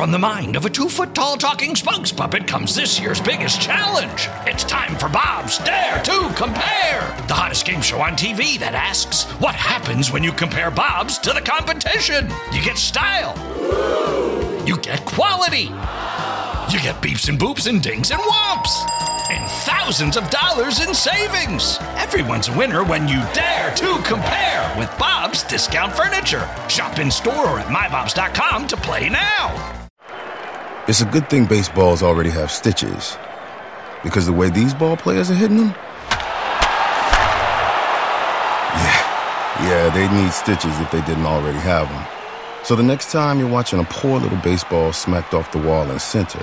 from the mind of a 2-foot-tall talking spokes puppet comes this year's biggest challenge. It's time for Bob's Dare to Compare, the hottest game show on TV that asks, what happens when you compare Bob's to the competition? You get style. You get quality. You get beeps and boops and dings and whomps. And thousands of dollars in savings. Everyone's a winner when you dare to compare with Bob's Discount Furniture. Shop in store or at mybobs.com to play now. It's a good thing baseballs already have stitches, because the way these ball players are hitting them, yeah, they'd need stitches if they didn't already have them. So the next time you're watching a poor little baseball smacked off the wall in center,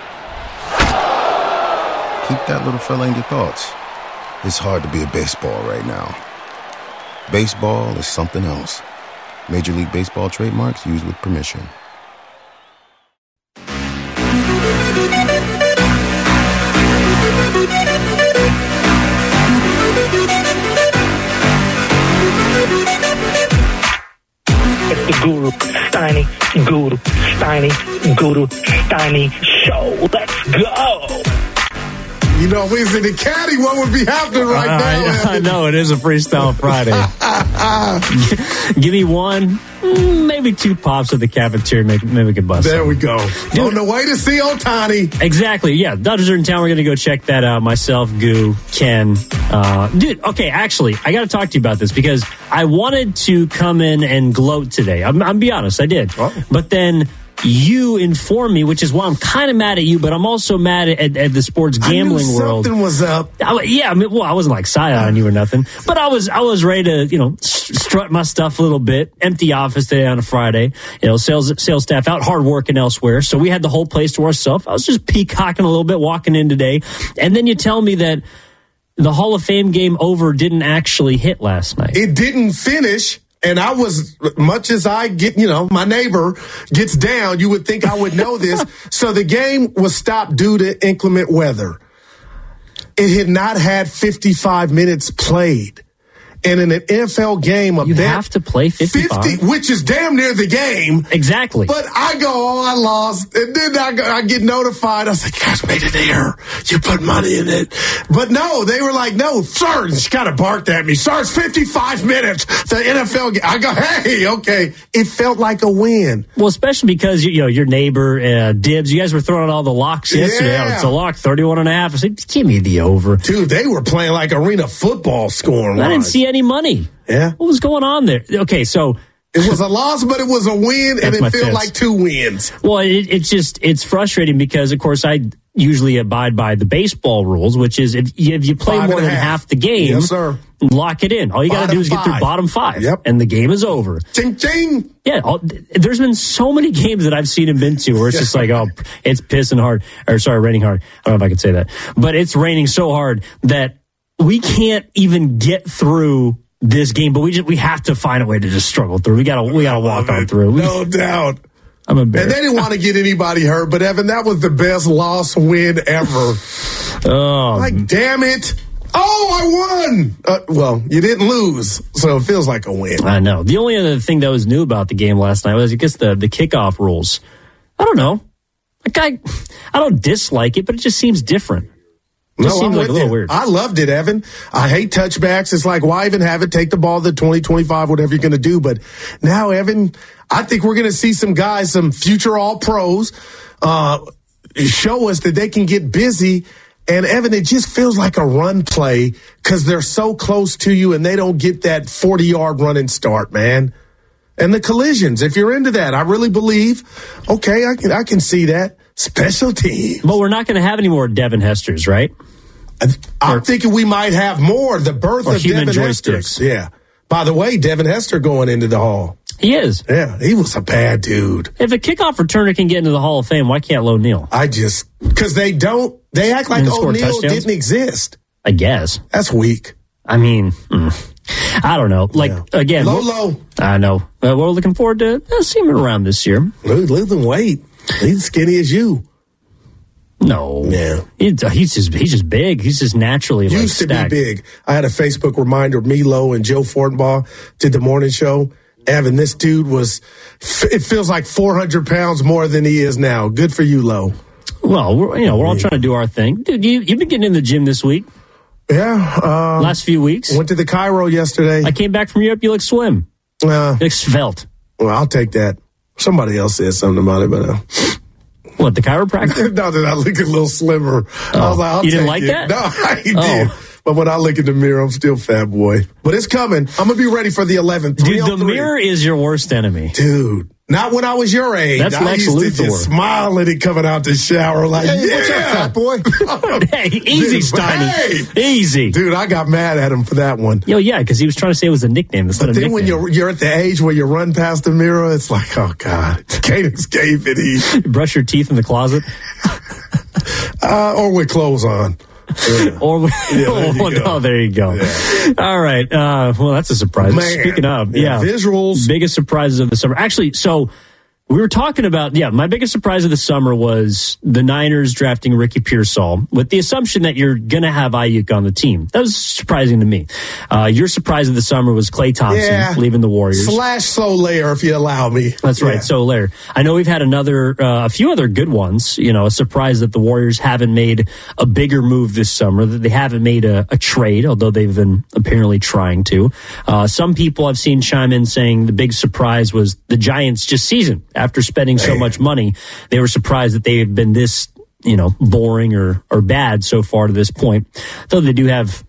keep that little fella in your thoughts. It's hard to be a baseball right now. Baseball is something else. Major League Baseball trademarks used with permission. It's the Guru Steiny show. Let's go. You know, if we was in the caddy, what would be happening right now? I know, it is a Freestyle Friday. Give me one, maybe two pops at the cafeteria. Maybe we can bust. There we go. Dude, on the way to see Ohtani. Exactly, yeah. Dodgers are in town. We're going to go check that out. Myself, Goo, Ken. Dude, okay, actually, I got to talk to you about this because I wanted to come in and gloat today. I'm be honest, I did. Oh. But then you informed me, which is why I'm kind of mad at you, but I'm also mad at the sports gambling world. Something was up. I wasn't like side on you or nothing, but I was ready to, strut my stuff a little bit. Empty office today on a Friday. Sales staff out hard working elsewhere, so we had the whole place to ourselves. I was just peacocking a little bit walking in today, and then you tell me that the Hall of Fame game over didn't actually hit last night. It didn't finish. And I was, much as I get, my neighbor gets down, you would think I would know this. So the game was stopped due to inclement weather. It had not had 55 minutes played. And in an NFL game, you have to play 55. 50, which is damn near the game. Exactly. But I go, I lost. And then I get notified. I was like, you guys made an error. You put money in it. But no, they were like, no, sir. And she kind of barked at me. Sir, it's 55 minutes. The NFL game. I go, hey, okay. It felt like a win. Well, especially because, your neighbor, Dibs, you guys were throwing out all the locks yesterday. Yeah. Oh, it's a lock, 31.5. I said, give me the over. Dude, they were playing like arena football scoring. I didn't see any money. Yeah. What was going on there? Okay, so it was a loss, but it was a win, and it felt like two wins. Well, it's frustrating because, of course, I usually abide by the baseball rules, which is if you play more than half the game, yes, sir, lock it in. All you got to do is get through bottom five, and the game is over. Ching, ching. Yeah, there's been so many games that I've seen and been to where it's just like, oh, it's pissing hard, raining hard. I don't know if I could say that, but it's raining so hard that we can't even get through this game, but we have to find a way to just struggle through. We gotta walk on through. No doubt. I'm embarrassed. And they didn't want to get anybody hurt, but Evan, that was the best loss win ever. Oh, like damn it! Oh, I won. Well, you didn't lose, so it feels like a win. I know. The only other thing that was new about the game last night was, I guess, the kickoff rules. I don't know. I don't dislike it, but it just seems different. No, seems like a little weird. I loved it, Evan. I hate touchbacks. It's like, why even have it? Take the ball to 20, 25, whatever you're going to do. But now, Evan, I think we're going to see some guys, some future all-pros, show us that they can get busy. And, Evan, it just feels like a run play because they're so close to you and they don't get that 40-yard running start, man. And the collisions, if you're into that, I really believe, okay, I can see that. Special teams. But we're not going to have any more Devin Hesters, right? I'm thinking we might have more. The birth of Devin joysticks. Hester. Yeah. By the way, Devin Hester going into the Hall. He is. Yeah, he was a bad dude. If a kickoff returner can get into the Hall of Fame, why can't O'Neal? Because they act like O'Neal didn't exist. I guess. That's weak. I mean, I don't know. Again. Low. I know. We're looking forward to seeing him around this year. Losing weight. He's skinny as you. No. Yeah. He's just big. He's just naturally used to stacked. be big. I had a Facebook reminder. Milo and Joe Fortenbaugh did the morning show. Evan, this dude it feels like 400 pounds more than he is now. Good for you, Lo. Well, we're all trying to do our thing. Dude, you've been getting in the gym this week. Yeah. Last few weeks. Went to the Cairo yesterday. I came back from Europe. You look swim. You look svelte. Well, I'll take that. Somebody else said something about it, but... What, the chiropractor? No, that I look a little slimmer. I was like, you didn't like that? No, I did. But when I look in the mirror, I'm still fat boy. But it's coming. I'm going to be ready for the 11th. Dude, the mirror is your worst enemy. Dude. Not when I was your age. That's I Lex used Luthor. to just smile at it coming out the shower like, what's up, fat boy? Hey, easy, Steiny. Easy. Dude, I got mad at him for that one. Yo, yeah, because he was trying to say it was a nickname. That's not a nickname. When you're at the age where you run past the mirror, it's like, oh, God. Can't escape it. You brush your teeth in the closet? Or with clothes on. Yeah. There you go. Yeah. All right. Well, that's a surprise. Man. Speaking of, visuals. Biggest surprises of the summer. Actually, so we were talking about, my biggest surprise of the summer was the Niners drafting Ricky Pearsall with the assumption that you're going to have Ayuk on the team. That was surprising to me. Your surprise of the summer was Klay Thompson leaving the Warriors. / Solaire, if you allow me. That's right, Solaire. I know we've had a few other good ones. A surprise that the Warriors haven't made a bigger move this summer, that they haven't made a trade, although they've been apparently trying to. Some people I've seen chime in saying the big surprise was the Giants' just season. After spending so much money, they were surprised that they've been this, boring or bad so far to this point. Though they do have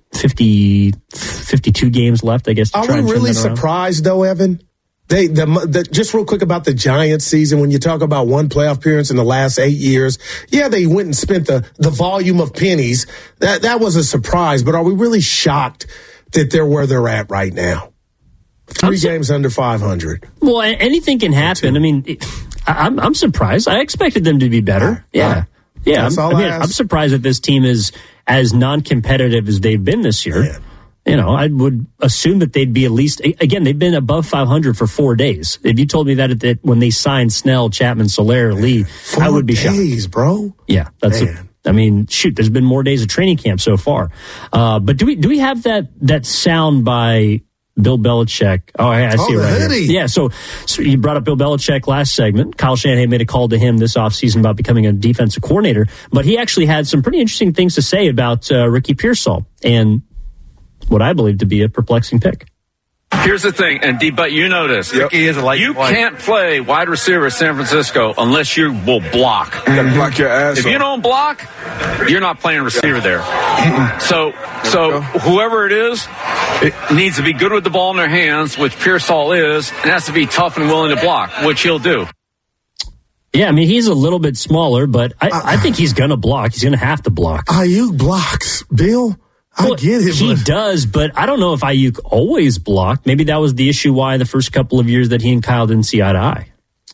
52 games left, I guess. Are we really surprised, though, Evan? Just real quick about the Giants season, when you talk about one playoff appearance in the last 8 years, they went and spent the volume of pennies. That was a surprise, but are we really shocked that they're where they're at right now? 3 games under 500. Well, anything can happen. I mean, I'm surprised. I expected them to be better. Yeah. I'm surprised that this team is as non-competitive as they've been this year. Yeah. I would assume that they'd be at least, again, they've been above 500 for 4 days. If you told me that when they signed Snell, Chapman, Solaire, Lee, I would be shocked. 4 days, bro. Yeah, that's there's been more days of training camp so far. But do we have that sound by Bill Belichick? Oh, I see it right here. Yeah, so you brought up Bill Belichick last segment. Kyle Shanahan made a call to him this offseason about becoming a defensive coordinator, but he actually had some pretty interesting things to say about Ricky Pearsall and what I believe to be a perplexing pick. Here's the thing, and but you know this. Ricky is you can't play wide receiver at San Francisco unless you will block. You gotta block your ass If you don't block, you're not playing receiver there. So whoever it is, it needs to be good with the ball in their hands, which Pearsall is, and has to be tough and willing to block, which he'll do. Yeah, I mean, he's a little bit smaller, but I think he's going to block. He's going to have to block. Ayuk blocks, Bill. I get it. He does, but I don't know if Ayuk always blocked. Maybe that was the issue why the first couple of years that he and Kyle didn't see eye to eye.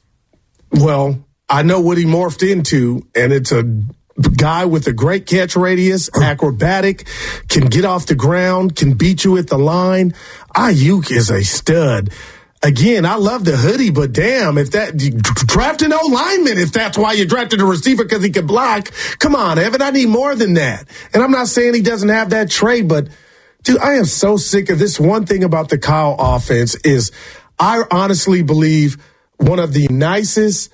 Well, I know what he morphed into, and it's a guy with a great catch radius, acrobatic, can get off the ground, can beat you at the line. Ayuk is a stud. Again, I love the hoodie, but damn, if draft an O-lineman, if that's why you drafted a receiver because he can block. Come on, Evan, I need more than that. And I'm not saying he doesn't have that trait, but dude, I am so sick of this. One thing about the Kyle offense is I honestly believe one of the nicest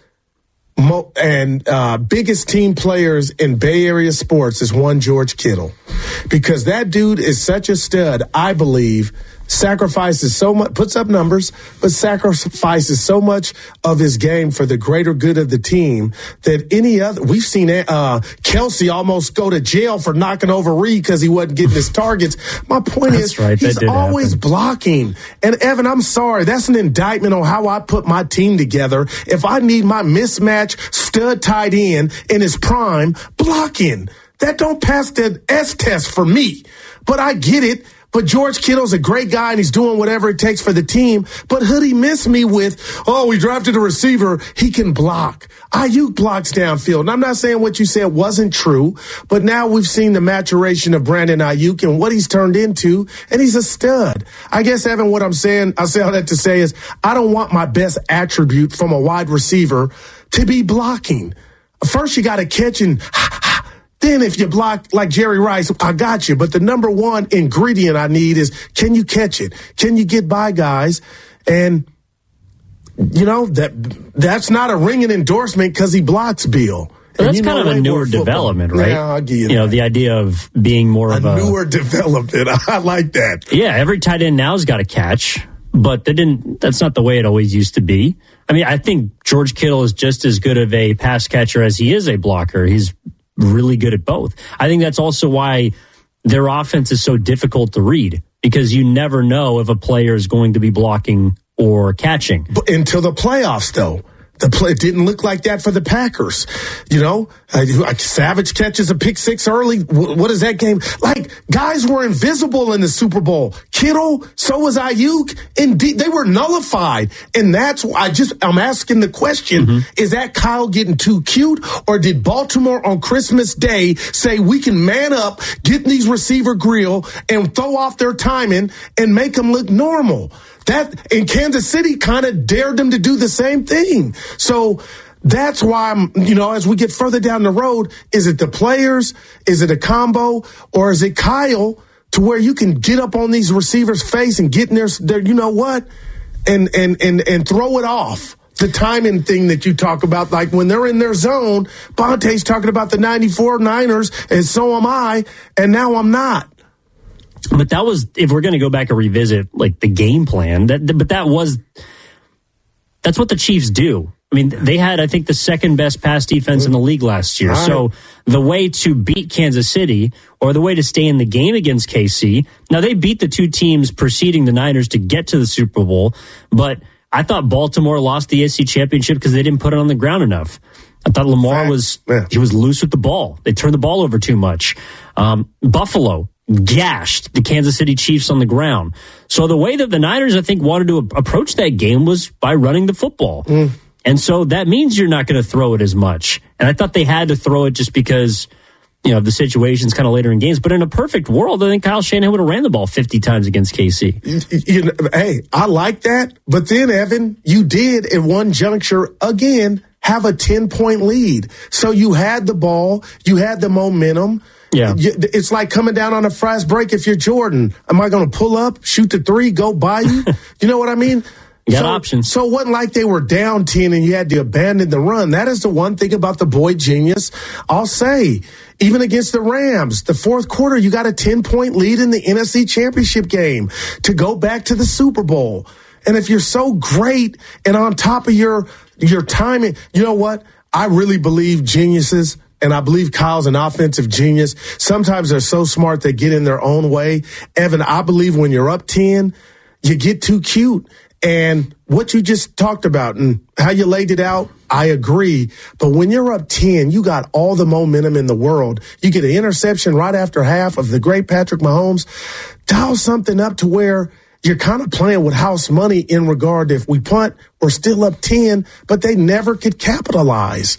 and biggest team players in Bay Area sports is one George Kittle, because that dude is such a stud. I believe sacrifices so much, puts up numbers, but sacrifices so much of his game for the greater good of the team that any other. We've seen Kelsey almost go to jail for knocking over Reed because he wasn't getting his targets. My point is, he's always blocking. And Evan, I'm sorry, that's an indictment on how I put my team together. If I need my mismatch stud tight end in his prime, blocking. That don't pass the S test for me. But I get it. But George Kittle's a great guy, and he's doing whatever it takes for the team. But Hoodie missed me with, we drafted a receiver. He can block. Ayuk blocks downfield. And I'm not saying what you said wasn't true, but now we've seen the maturation of Brandon Ayuk and what he's turned into, and he's a stud. I guess, Evan, what I'm saying, I say all that to say is I don't want my best attribute from a wide receiver to be blocking. First, you got to catch and then if you block like Jerry Rice, I got you. But the number one ingredient I need is, can you catch it? Can you get by guys? And that's not a ringing endorsement because he blocks Bill. Well, that's kind of a newer development, right? Yeah, I'll give you that. The idea of being more of a newer development. I like that. Yeah, every tight end now's got a catch, but that's not the way it always used to be. I mean, I think George Kittle is just as good of a pass catcher as he is a blocker. He's really good at both. I think that's also why their offense is so difficult to read, because you never know if a player is going to be blocking or catching. But until the playoffs, though. It didn't look like that for the Packers. Savage catches a pick six early. What is that game? Like, guys were invisible in the Super Bowl. Kittle, so was Ayuk. Indeed, they were nullified. And that's why I'm asking the question, is that Kyle getting too cute? Or did Baltimore on Christmas Day say we can man up, get these receiver grill, and throw off their timing and make them look normal? That in Kansas City kind of dared them to do the same thing. So that's why as we get further down the road, is it the players? Is it a combo? Or is it Kyle to where you can get up on these receivers' face and get in their and throw it off? The timing thing that you talk about, like when they're in their zone, Bonte's talking about the 94 Niners, and so am I, and now I'm not. But that was, if we're going to go back and revisit like the game plan, that's what the Chiefs do. I mean, they had, I think, the second best pass defense in the league last year. Right. So the way to beat Kansas City, or the way to stay in the game against KC, now they beat the two teams preceding the Niners to get to the Super Bowl, but I thought Baltimore lost the AFC Championship because they didn't put it on the ground enough. I thought Lamar was loose with the ball. They turned the ball over too much. Buffalo gashed the Kansas City Chiefs on the ground. So the way that the Niners, I think, wanted to approach that game was by running the football. And so that means you're not going to throw it as much. And I thought they had to throw it just because, the situation's kind of later in games. But in a perfect world, I think Kyle Shanahan would have ran the ball 50 times against KC. Hey, I like that. But then, Evan, you did at one juncture, again, have a 10-point lead. So you had the ball, you had the momentum. Yeah, it's like coming down on a fast break. If you're Jordan, am I going to pull up, shoot the three, go by you? You know what I mean? You got options. So it wasn't like they were down 10 and you had to abandon the run. That is the one thing about the boy genius. I'll say, even against the Rams, the fourth quarter, you got a 10-point lead in the NFC Championship game to go back to the Super Bowl. And if you're so great and on top of your timing, you know what? I really believe geniuses. And I believe Kyle's an offensive genius. Sometimes they're so smart they get in their own way. Evan, I believe when you're up 10, you get too cute. And what you just talked about and how you laid it out, I agree. But when you're up 10, you got all the momentum in the world. You get an interception right after half of the great Patrick Mahomes. Dial something up to where you're kind of playing with house money in regard to if we punt, we're still up 10, but they never could capitalize.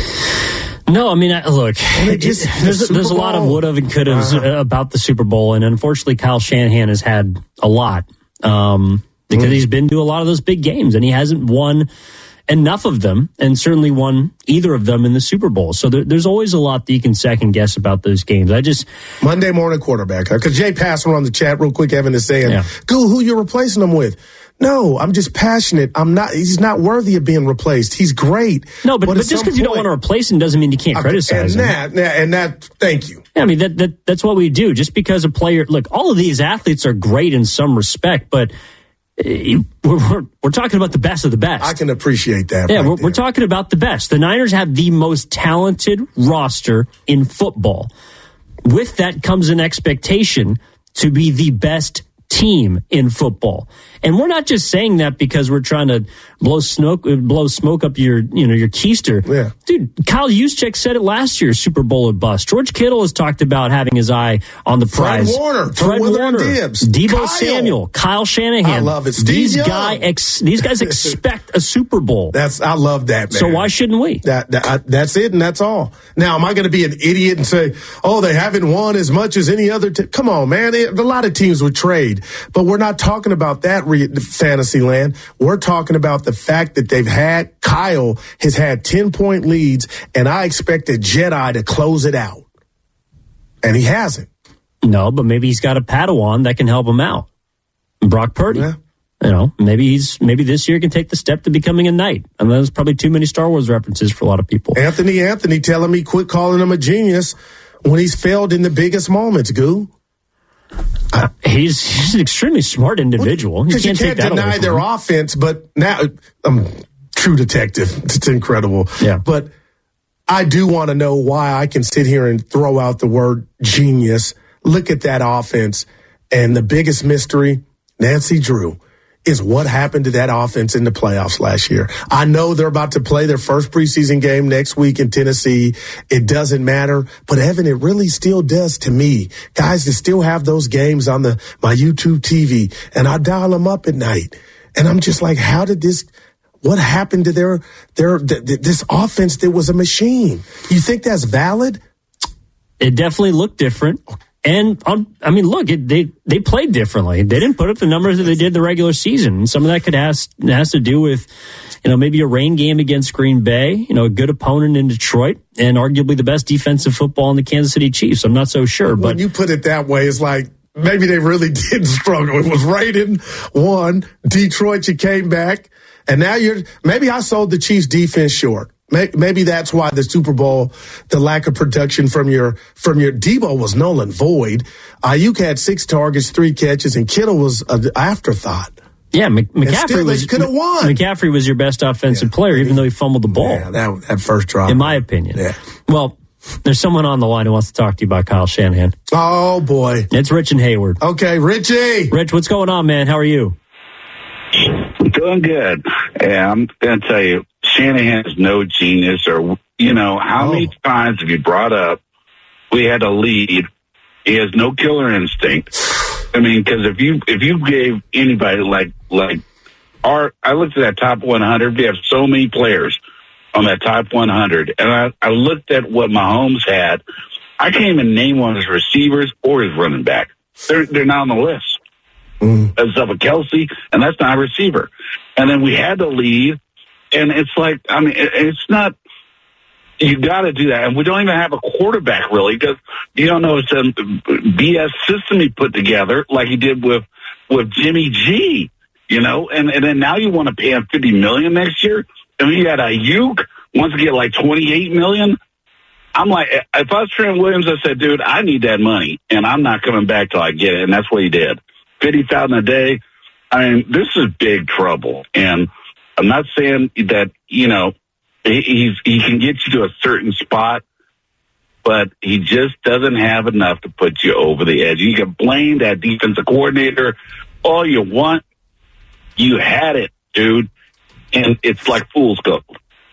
No, I mean, look, there's a lot of would have and could have about the Super Bowl, and unfortunately, Kyle Shanahan has had a lot because he's been to a lot of those big games, and he hasn't won enough of them, and certainly won either of them in the Super Bowl. So there's always a lot that you can second guess about those games. Monday morning quarterback, because Jay Passer on the chat real quick, Evan is saying, "Go, who you replacing him with?" No, I'm just passionate. He's not worthy of being replaced. He's great. No, but just because you don't want to replace him doesn't mean you can't criticize him. Thank you. Yeah, I mean, that's what we do. Just because a player, look, all of these athletes are great in some respect, but we're talking about the best of the best. I can appreciate that. Yeah, we're talking about the best. The Niners have the most talented roster in football. With that comes an expectation to be the best team in football. And we're not just saying that because we're trying to blow smoke up your keister. Yeah. Dude, Kyle Juszczyk said it last year, Super Bowl or bust. George Kittle has talked about having his eye on the prize. Fred Warner, Deebo Samuel, Kyle Shanahan. I love it. These guys expect a Super Bowl. I love that, man. So why shouldn't we? That's it, and that's all. Now, am I going to be an idiot and say, "Oh, they haven't won as much as any other team"? Come on, man. A lot of teams would trade, but we're not talking about that fantasy land. We're talking about the fact that Kyle has had 10-point leads, and I expect a Jedi to close it out. And he hasn't. No, but maybe he's got a Padawan that can help him out. Brock Purdy. maybe this year can take the step to becoming a knight. And there's probably too many Star Wars references for a lot of people. Anthony telling me quit calling him a genius when he's failed in the biggest moments, Goo. He's an extremely smart individual. Because you can't deny their offense, but now, True Detective, it's incredible. Yeah. But I do want to know why I can sit here and throw out the word genius. Look at that offense. And the biggest mystery, Nancy Drew, is what happened to that offense in the playoffs last year. I know they're about to play their first preseason game next week in Tennessee. It doesn't matter. But, Evan, it really still does to me. Guys that still have those games on my YouTube TV, and I dial them up at night. And I'm just like, what happened to this offense that was a machine? You think that's valid? It definitely looked different. And, look, they played differently. They didn't put up the numbers that they did the regular season. Some of that has to do with, maybe a rain game against Green Bay, a good opponent in Detroit, and arguably the best defensive football in the Kansas City Chiefs. I'm not so sure. When you put it that way, it's like maybe they really did struggle. It was Raiden won, Detroit, you came back, and now maybe I sold the Chiefs defense short. Maybe that's why the Super Bowl, the lack of production from your Debo was null and void. Ayuk had 6 targets, 3 catches, and Kittle was an afterthought. Yeah, McCaffrey could have won. McCaffrey was your best offensive player, even though he fumbled the ball. Yeah, that first drive. In my opinion. Yeah. Well, there's someone on the line who wants to talk to you about Kyle Shanahan. Oh, boy. It's Rich and Hayward. Okay, Richie. Rich, what's going on, man? How are you? Doing good. Yeah, I'm going to tell you, Shanahan is no genius, or, how many times have you brought up we had a lead? He has no killer instinct. I mean, because if you gave anybody I looked at that top 100, we have so many players on that top 100, and I looked at what Mahomes had. I can't even name one of his receivers or his running back. They're not on the list. That's up with Kelsey, and that's not a receiver. And then we had the lead, and it's like, it's not, you got to do that. And we don't even have a quarterback, really, because you don't know it's a BS system he put together, like he did with Jimmy G, and then now you want to pay him $50 million next year. I mean, you got Ayuk wants to get like $28 million. I'm like, if I was Trent Williams, I said, dude, I need that money, and I'm not coming back till I get it. And that's what he did. $50,000 a day. I mean, this is big trouble. And I'm not saying that, he can get you to a certain spot, but he just doesn't have enough to put you over the edge. You can blame that defensive coordinator all you want. You had it, dude. And it's like fool's gold.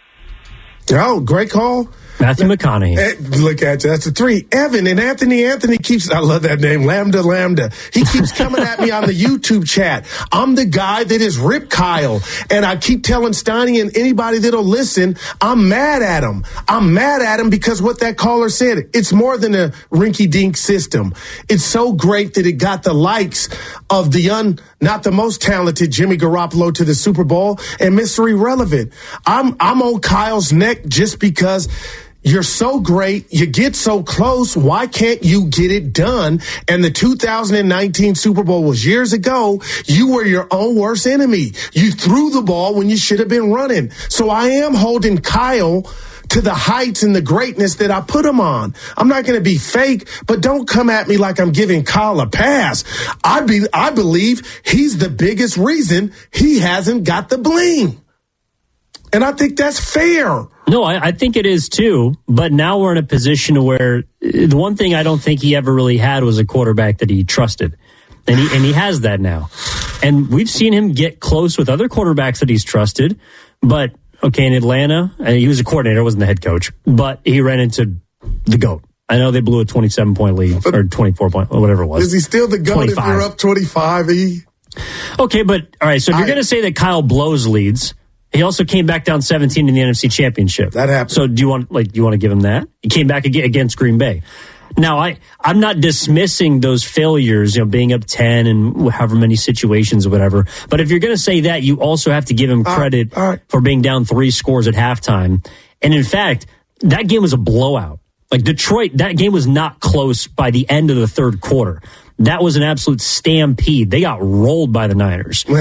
Oh, great call. Matthew McConaughey. Look at you. That's a 3. Evan and Anthony keeps, I love that name, Lambda. He keeps coming at me on the YouTube chat. I'm the guy that is Rip Kyle. And I keep telling Steiny and anybody that'll listen, I'm mad at him. I'm mad at him because what that caller said, it's more than a rinky-dink system. It's so great that it got the likes of the not the most talented Jimmy Garoppolo to the Super Bowl and Mr. Irrelevant. I'm on Kyle's neck just because you're so great. You get so close. Why can't you get it done? And the 2019 Super Bowl was years ago. You were your own worst enemy. You threw the ball when you should have been running. So I am holding Kyle to the heights and the greatness that I put him on. I'm not going to be fake, but don't come at me like I'm giving Kyle a pass. I believe he's the biggest reason he hasn't got the bling. And I think that's fair. No, I think it is too. But now we're in a position where the one thing I don't think he ever really had was a quarterback that he trusted. And he has that now. And we've seen him get close with other quarterbacks that he's trusted. But, okay, in Atlanta, he was a coordinator, wasn't the head coach. But he ran into the GOAT. I know they blew a 27-point lead, or 24-point, or whatever it was. Is he still the GOAT 25. if you're up 25? Okay, but, all right, so if you're going to say that Kyle blows leads, he also came back down 17 in the NFC Championship. That happened. So do you want to give him that? He came back against Green Bay. Now, I'm not dismissing those failures, being up 10 and however many situations or whatever. But if you're going to say that, you also have to give him credit for being down 3 scores at halftime. And in fact, that game was a blowout. Like Detroit, that game was not close by the end of the third quarter. That was an absolute stampede. They got rolled by the Niners. Yeah.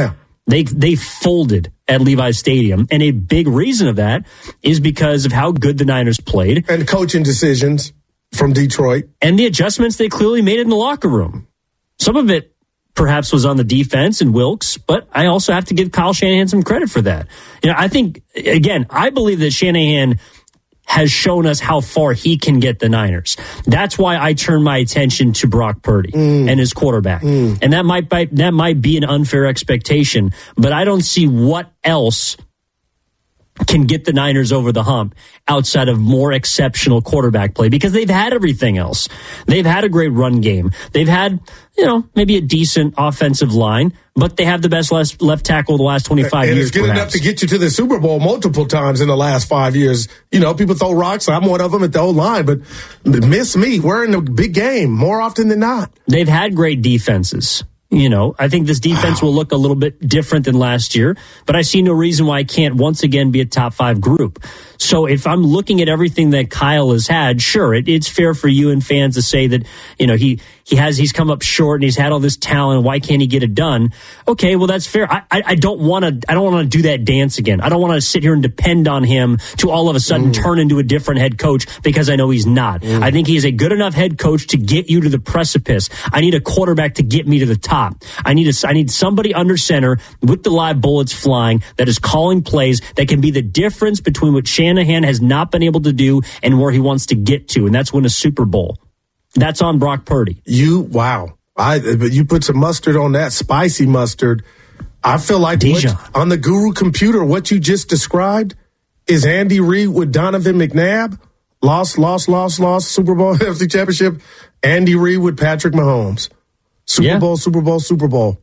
They folded at Levi's Stadium, and a big reason of that is because of how good the Niners played. And coaching decisions from Detroit. And the adjustments they clearly made in the locker room. Some of it perhaps was on the defense and Wilkes, but I also have to give Kyle Shanahan some credit for that. I think, again, I believe that Shanahan has shown us how far he can get the Niners. That's why I turn my attention to Brock Purdy and his quarterback. And that might be an unfair expectation, but I don't see what else can get the Niners over the hump outside of more exceptional quarterback play, because they've had everything else. They've had a great run game. They've had, maybe a decent offensive line, but they have the best left tackle of the last 25 years. It's good enough to get you to the Super Bowl multiple times in the last 5 years. People throw rocks. I'm one of them at the O-line, but miss me. We're in a big game more often than not. They've had great defenses. I think this defense will look a little bit different than last year, but I see no reason why it can't once again be a top 5 group. So if I'm looking at everything that Kyle has had, sure, it's fair for you and fans to say that, he's come up short and he's had all this talent. Why can't he get it done? Okay, well, that's fair. I don't want to do that dance again. I don't want to sit here and depend on him to all of a sudden turn into a different head coach, because I know he's not. I think he's a good enough head coach to get you to the precipice. I need a quarterback to get me to the top. I need somebody under center with the live bullets flying that is calling plays that can be the difference between what Shanahan has not been able to do and where he wants to get to, and that's win a Super Bowl. That's on Brock Purdy. But you put some mustard on that, spicy mustard. I feel like on the Guru computer, what you just described is Andy Reid with Donovan McNabb. Lost, Super Bowl, NFC Championship. Andy Reid with Patrick Mahomes. Super Bowl.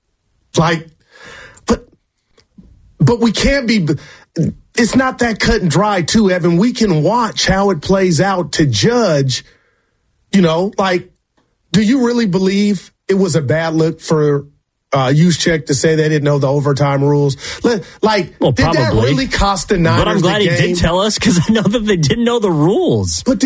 But we can't be, it's not that cut and dry too, Evan. We can watch how it plays out to judge, do you really believe it was a bad look for Juszczyk to say they didn't know the overtime rules? Did that really cost the Niners? But I'm glad the game? He did tell us, because I know that they didn't know the rules. But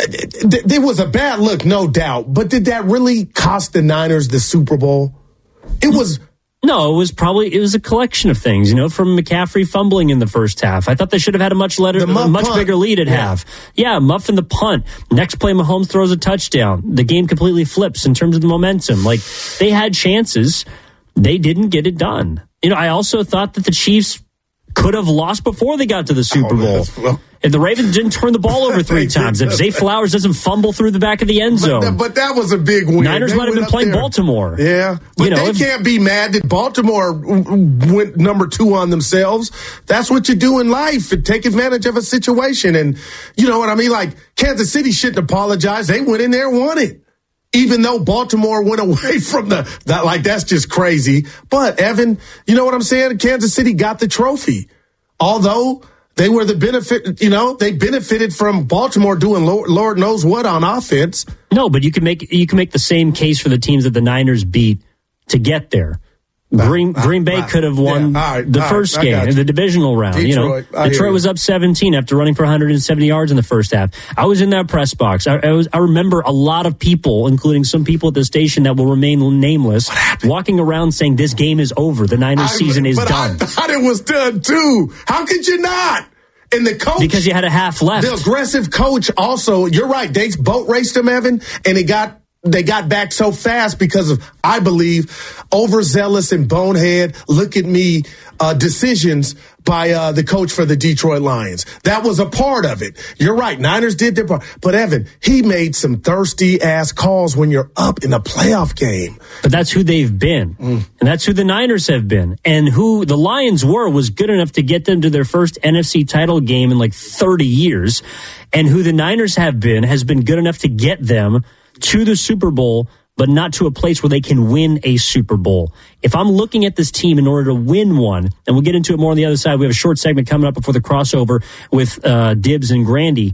there was a bad look, no doubt. But did that really cost the Niners the Super Bowl? It was. No, it was a collection of things, from McCaffrey fumbling in the first half. I thought they should have had a much bigger lead at half. Yeah, muff in the punt. Next play, Mahomes throws a touchdown. The game completely flips in terms of the momentum. They had chances. They didn't get it done. I also thought that the Chiefs could have lost before they got to the Super Bowl. If the Ravens didn't turn the ball over 3 times, if Zay Flowers doesn't fumble through the back of the end zone. But that was a big win. Niners might have been playing Baltimore. Yeah. But they can't be mad that Baltimore went number 2 on themselves. That's what you do in life, and take advantage of a situation. And you know what I mean? Kansas City shouldn't apologize. They went in there and won it. Even though Baltimore went away from that's just crazy. But, Evan, you know what I'm saying? Kansas City got the trophy. Although they were the benefit, they benefited from Baltimore doing Lord knows what on offense. No, but you can make the same case for the teams that the Niners beat to get there. Green Bay could have won the first game in the divisional round. Detroit was up 17 after running for 170 yards in the first half. I was in that press box. I remember a lot of people, including some people at the station that will remain nameless, walking around saying this game is over. The Niners season is done. I thought it was done too. How could you not? And the coach, because you had a half left. The aggressive coach also. You're right. They boat raced him, Evan, and they got back so fast because of, I believe, overzealous and bonehead, look at me decisions by the coach for the Detroit Lions. That was a part of it. You're right. Niners did their part. But, Evan, he made some thirsty-ass calls when you're up in a playoff game. But that's who they've been. And that's who the Niners have been. And who the Lions was good enough to get them to their first NFC title game in 30 years. And who the Niners have been has been good enough to get them to the Super Bowl, but not to a place where they can win a Super Bowl. If I'm looking at this team in order to win one, and we'll get into it more on the other side. We have a short segment coming up before the crossover with Dibbs and Grandy.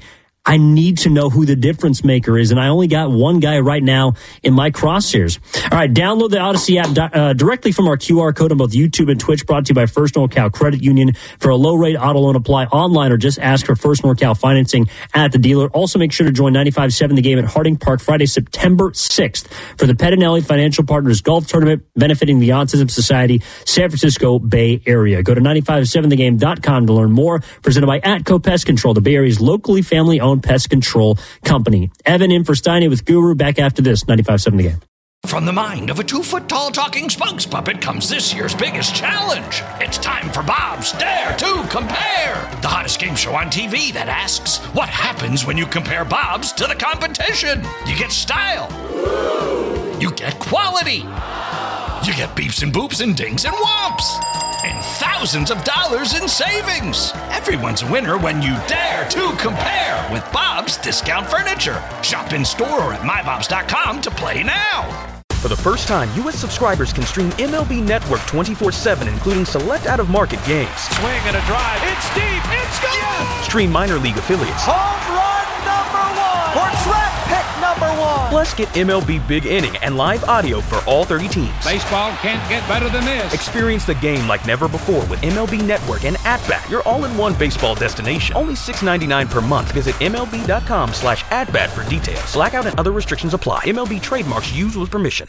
I need to know who the difference maker is, and I only got one guy right now in my crosshairs. All right, download the Odyssey app directly from our QR code on both YouTube and Twitch, brought to you by First NorCal Credit Union. For a low-rate auto loan, apply online or just ask for First NorCal financing at the dealer. Also, make sure to join 95.7 The Game at Harding Park Friday, September 6th for the Pettinelli Financial Partners Golf Tournament benefiting the Autism Society, San Francisco Bay Area. Go to 957thegame.com to learn more. Presented by Atco Pest Control, the Bay Area's locally family-owned pest control company. Evan in for Steiny with Guru. Back after this, 95.7 The Game. From the mind of a 2-foot-tall talking spokes puppet comes this year's biggest challenge. It's time for Bob's Dare to Compare, the hottest game show on TV that asks, what happens when you compare Bob's to the competition? You get style. You get quality. You get beeps and boops and dings and whomps. And thousands of dollars in savings. Everyone's a winner when you dare to compare with Bob's Discount Furniture. Shop in store or at mybobs.com to play now. For the first time, U.S. subscribers can stream MLB Network 24/7, including select out-of-market games. Swing and a drive. It's deep. It's gone. Yes. Stream minor league affiliates. Home run number 1. Or draft pick number 1. Plus, get MLB Big Inning and live audio for all 30 teams. Baseball can't get better than this. Experience the game like never before with MLB Network and At-Bat, your all-in-one baseball destination. Only $6.99 per month. Visit MLB.com/at-bat for details. Blackout and other restrictions apply. MLB trademarks used with permission.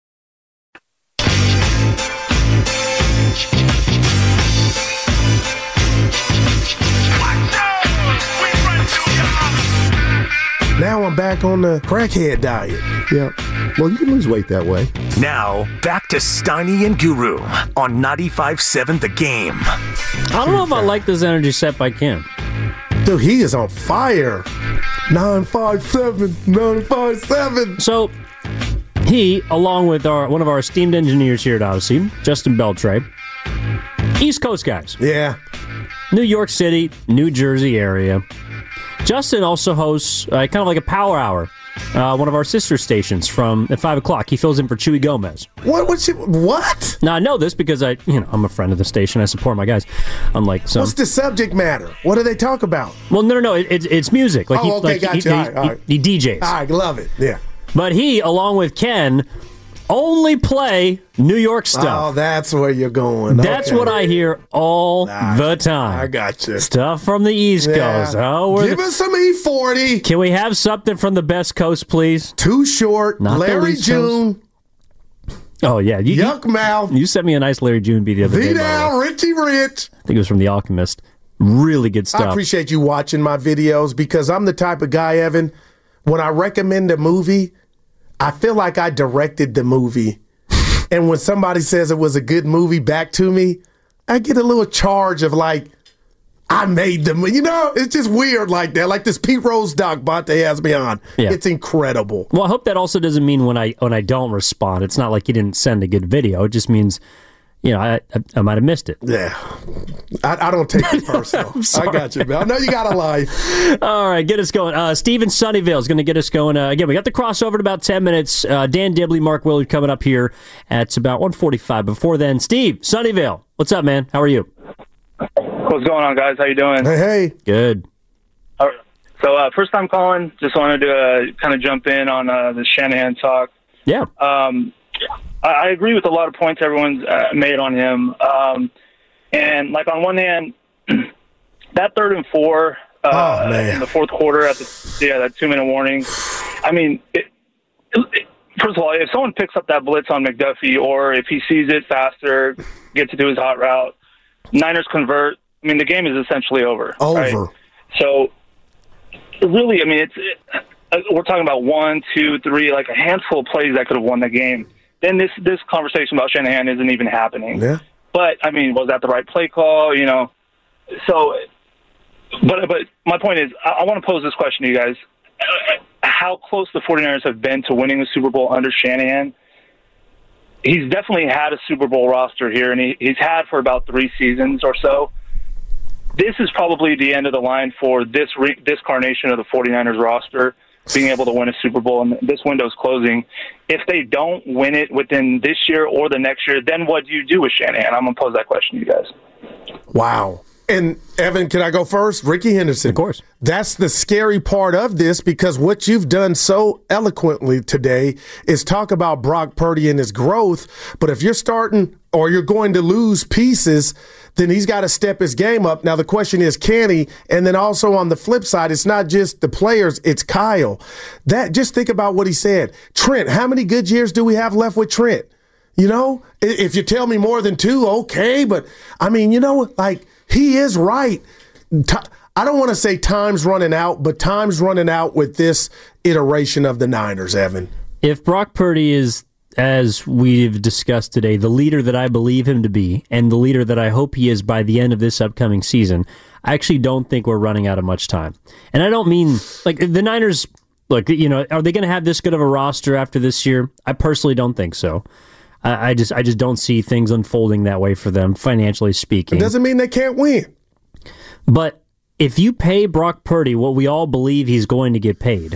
Now I'm back on the crackhead diet. Yeah. Well, you can lose weight that way. Now, back to Steiny and Guru on 95.7 The Game. I don't know if I like this energy set by Ken. Dude, he is on fire. 957. So, he, along with one of our esteemed engineers here at Odyssey, Justin Beltray, East Coast guys. Yeah. New York City, New Jersey area. Justin also hosts kind of like a power hour, one of our sister stations at 5 o'clock. He fills in for Chewy Gomez. What? Now, I know this because I'm a friend of the station. I support my guys. Unlike some. What's the subject matter? What do they talk about? Well, no. It's music. Like okay, gotcha. He DJs. I love it. Yeah. But he, along with Ken, only play New York stuff. Oh, that's where you're going. That's what I hear all the time. I got you. Stuff from the East Coast. Oh, give us some E40. Can we have something from the Best Coast, please? Too Short. Not Larry June. Oh, yeah. Yuck Mouth. You sent me a nice Larry June beat the other day. V-Down, Richie Rich. I think it was from The Alchemist. Really good stuff. I appreciate you watching my videos because I'm the type of guy, Evan, when I recommend a movie, I feel like I directed the movie. And when somebody says it was a good movie back to me, I get a little charge of like, I made them. It's just weird like that. Like this Pete Rose doc Bonte has me on. Yeah. It's incredible. Well, I hope that also doesn't mean when I don't respond, it's not like you didn't send a good video. It just means, I might have missed it. Yeah. I don't take it personal. I got you, man. I know you got a life. All right, get us going. Steve in Sunnyvale is going to get us going. Again, we got the crossover in about 10 minutes. Dan Dibley, Mark Willard coming up here at about 1:45. Before then, Steve, Sunnyvale, what's up, man? How are you? What's going on, guys? How you doing? Hey. Good. All right. So, first time calling. Just wanted to kind of jump in on the Shanahan talk. Yeah. I agree with a lot of points everyone's made on him. And, like, on one hand, that 3rd and 4 in the fourth quarter at that 2-minute warning, I mean, first of all, if someone picks up that blitz on McDuffie or if he sees it faster, gets it to his hot route, Niners convert, I mean, the game is essentially over. Right? So, really, I mean, we're talking about 1, 2, 3, like a handful of plays that could have won the game. Then this conversation about Shanahan isn't even happening. Yeah. But, I mean, was that the right play call? So, but my point is, I want to pose this question to you guys. How close the 49ers have been to winning the Super Bowl under Shanahan? He's definitely had a Super Bowl roster here, and he's had for about 3 seasons or so. This is probably the end of the line for this carnation of the 49ers roster, being able to win a Super Bowl, and this window's closing. If they don't win it within this year or the next year, then what do you do with Shanahan? I'm going to pose that question to you guys. Wow. And Evan, can I go first? Ricky Henderson. Of course. That's the scary part of this, because what you've done so eloquently today is talk about Brock Purdy and his growth. But if you're starting or you're going to lose pieces, then he's got to step his game up. Now, the question is, can he? And then also on the flip side, it's not just the players, it's Kyle. Just think about what he said. Trent, how many good years do we have left with Trent? You know, if you tell me more than 2, okay. But, I mean, he is right. I don't want to say time's running out, but time's running out with this iteration of the Niners, Evan. If Brock Purdy is, as we've discussed today, the leader that I believe him to be, and the leader that I hope he is by the end of this upcoming season, I actually don't think we're running out of much time. And I don't mean, the Niners, are they going to have this good of a roster after this year? I personally don't think so. I just don't see things unfolding that way for them, financially speaking. It doesn't mean they can't win. But if you pay Brock Purdy what we all believe he's going to get paid,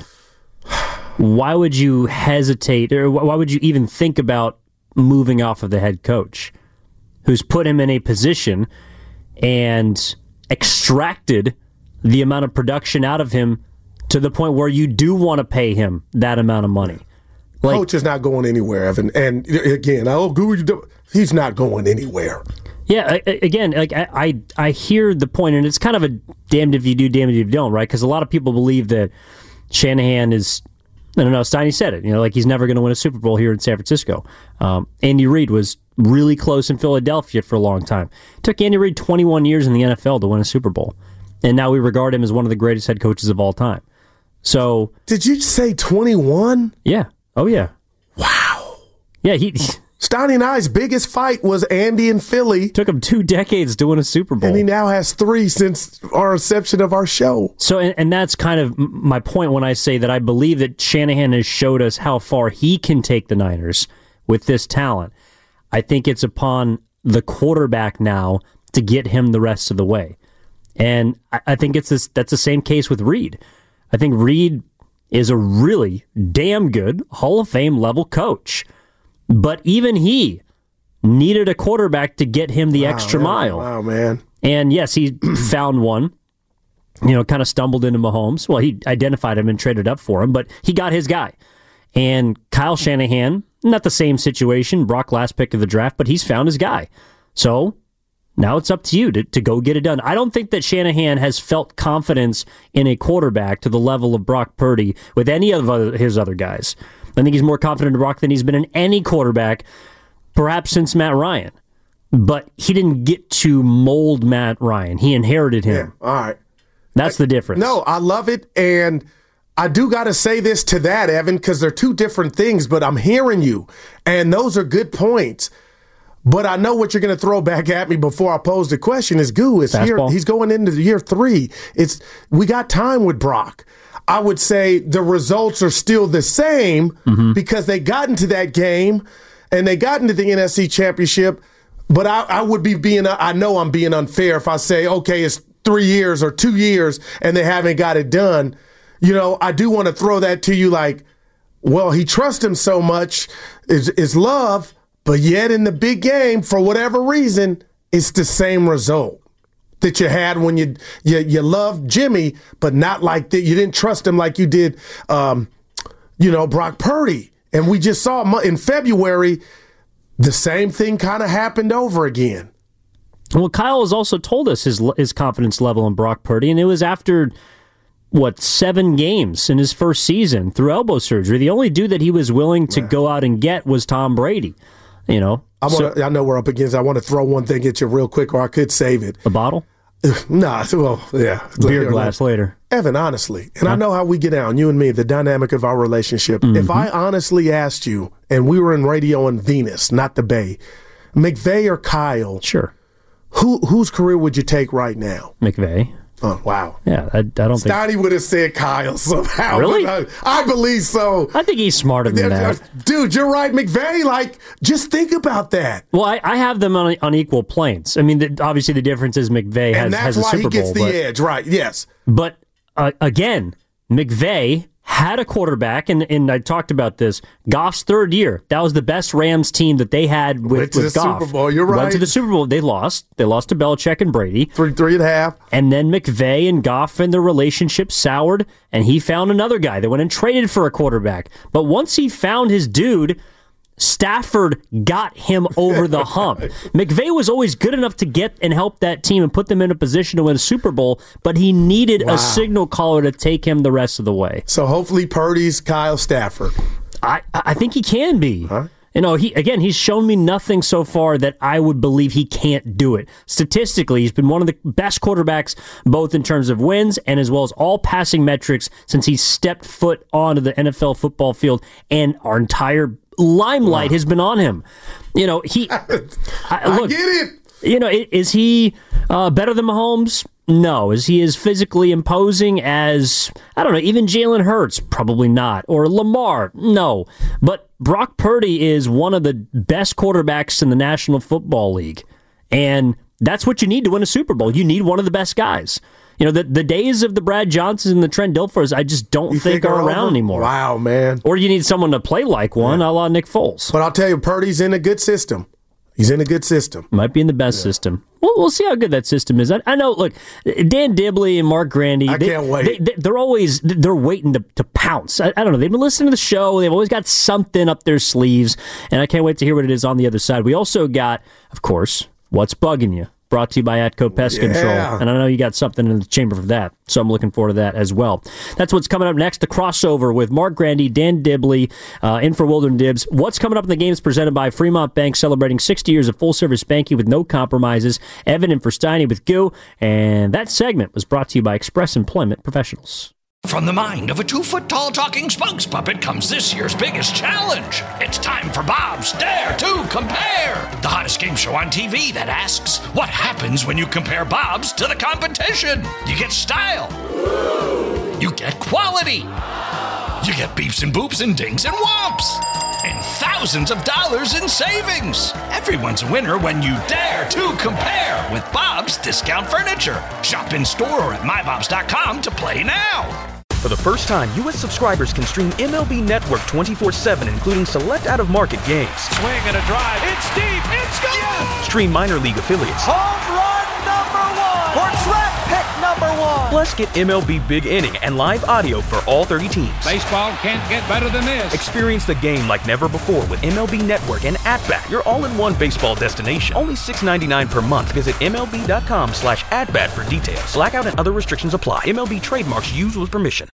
why would you hesitate, or why would you even think about moving off of the head coach who's put him in a position and extracted the amount of production out of him to the point where you do want to pay him that amount of money? Coach is not going anywhere, Evan. And again, he's not going anywhere. Yeah, again, I hear the point, and it's kind of a damned if you do, damned if you don't, right? Because a lot of people believe that Shanahan is, I don't know, Steiny said it, he's never going to win a Super Bowl here in San Francisco. Andy Reid was really close in Philadelphia for a long time. It took Andy Reid 21 years in the NFL to win a Super Bowl. And now we regard him as one of the greatest head coaches of all time. So, did you say 21? Yeah. Oh, yeah. Wow. Yeah, Steiny and I's biggest fight was Andy in Philly. Took him 2 decades to win a Super Bowl. And he now has 3 since our inception of our show. So, and that's kind of my point when I say that I believe that Shanahan has showed us how far he can take the Niners with this talent. I think it's upon the quarterback now to get him the rest of the way. And I think that's the same case with Reid. I think Reid is a really damn good Hall of Fame level coach. But even he needed a quarterback to get him the extra mile. Wow, man. And yes, he found one, kind of stumbled into Mahomes. Well, he identified him and traded up for him, but he got his guy. And Kyle Shanahan, not the same situation, Brock last pick of the draft, but he's found his guy. So now it's up to you to go get it done. I don't think that Shanahan has felt confidence in a quarterback to the level of Brock Purdy with any of his other guys. I think he's more confident in Brock than he's been in any quarterback, perhaps since Matt Ryan. But he didn't get to mold Matt Ryan. He inherited him. Yeah, all right. That's the difference. No, I love it. And I do got to say this to that, Evan, because they're two different things, but I'm hearing you. And those are good points. But I know what you're going to throw back at me before I pose the question is he's going into year 3. We got time with Brock. I would say the results are still the same because they got into that game and they got into the NFC Championship. But I would be I know I'm being unfair if I say, okay, it's 3 years or 2 years and they haven't got it done. I do want to throw that to you like, well, he trusts him so much is love. But yet in the big game, for whatever reason, it's the same result that you had when you loved Jimmy, but not like that. You didn't trust him like you did, Brock Purdy. And we just saw in February, the same thing kind of happened over again. Well, Kyle has also told us his confidence level in Brock Purdy, and it was after 7 games in his first season through elbow surgery. The only dude that he was willing to go out and get was Tom Brady. I know we're up against. I want to throw one thing at you real quick, or I could save it. A bottle? Nah, well, yeah. Beer glass later. Evan, honestly, and I know how we get down, you and me, the dynamic of our relationship. If I honestly asked you, and we were in radio in Venus, not the Bay, McVay or Kyle? Sure. Whose career would you take right now? McVay. Oh, wow. Yeah, I don't think... Steiny would have said Kyle somehow. Really? I believe so. I think he's smarter than that. Dude, you're right. McVay, just think about that. Well, I have them on equal planes. I mean, obviously the difference is McVay has a Super Bowl. And that's why he gets the edge, right, yes. But, again, McVay had a quarterback, and I talked about this, Goff's third year, that was the best Rams team that they had with Goff. Super Bowl, you're right. Went to the Super Bowl. They lost. They lost to Belichick and Brady. 3.5. And then McVay and Goff and their relationship soured, and he found another guy. They went and traded for a quarterback. But once he found his dude, Stafford got him over the hump. McVay was always good enough to get and help that team and put them in a position to win a Super Bowl, but he needed a signal caller to take him the rest of the way. So hopefully Purdy's Kyle Stafford. I think he can be. Huh? He's shown me nothing so far that I would believe he can't do it. Statistically, he's been one of the best quarterbacks, both in terms of wins and as well as all passing metrics since he stepped foot onto the NFL football field, and our entire limelight has been on him. I get it. Is he better than Mahomes? No. Is he as physically imposing as, I don't know, even Jalen Hurts? Probably not. Or Lamar? No. But Brock Purdy is one of the best quarterbacks in the National Football League. And that's what you need to win a Super Bowl. You need one of the best guys. The days of the Brad Johnsons and the Trent Dilfers, I just don't think are around anymore. Wow, man. Or you need someone to play like one, a la Nick Foles. But I'll tell you, Purdy's in a good system. He's in a good system. Might be in the best system. We'll see how good that system is. I know, look, Dan Dibley and Mark Grandy, can't wait. They're waiting to pounce. I don't know. They've been listening to the show. They've always got something up their sleeves, and I can't wait to hear what it is on the other side. We also got, of course, What's Bugging You? Brought to you by Atco Pest Control. And I know you got something in the chamber for that, so I'm looking forward to that as well. That's what's coming up next, the crossover with Mark Grandy, Dan Dibley, in for Wildern Dibs. What's coming up in the game is presented by Fremont Bank, celebrating 60 years of full-service banking with no compromises. Evan in for Steiny with Goo. And that segment was brought to you by Express Employment Professionals. From the mind of a 2-foot-tall talking spokes puppet comes this year's biggest challenge. It's time for Bob's Dare to Compare, the hottest game show on TV that asks, what happens when you compare Bob's to the competition? You get style. You get quality. You get beeps and boops and dings and whomps. And thousands of dollars in savings. Everyone's a winner when you dare to compare with Bob's Discount Furniture. Shop in store or at mybobs.com to play now. For the first time, U.S. subscribers can stream MLB Network 24/7, including select out-of-market games. Swing and a drive. It's deep. It's gone. Yes. Stream minor league affiliates. Home run number 1. Or track pick number 1. Plus, get MLB Big Inning and live audio for all 30 teams. Baseball can't get better than this. Experience the game like never before with MLB Network and At-Bat, your all-in-one baseball destination. Only $6.99 per month. Visit MLB.com/atbat for details. Blackout and other restrictions apply. MLB trademarks used with permission.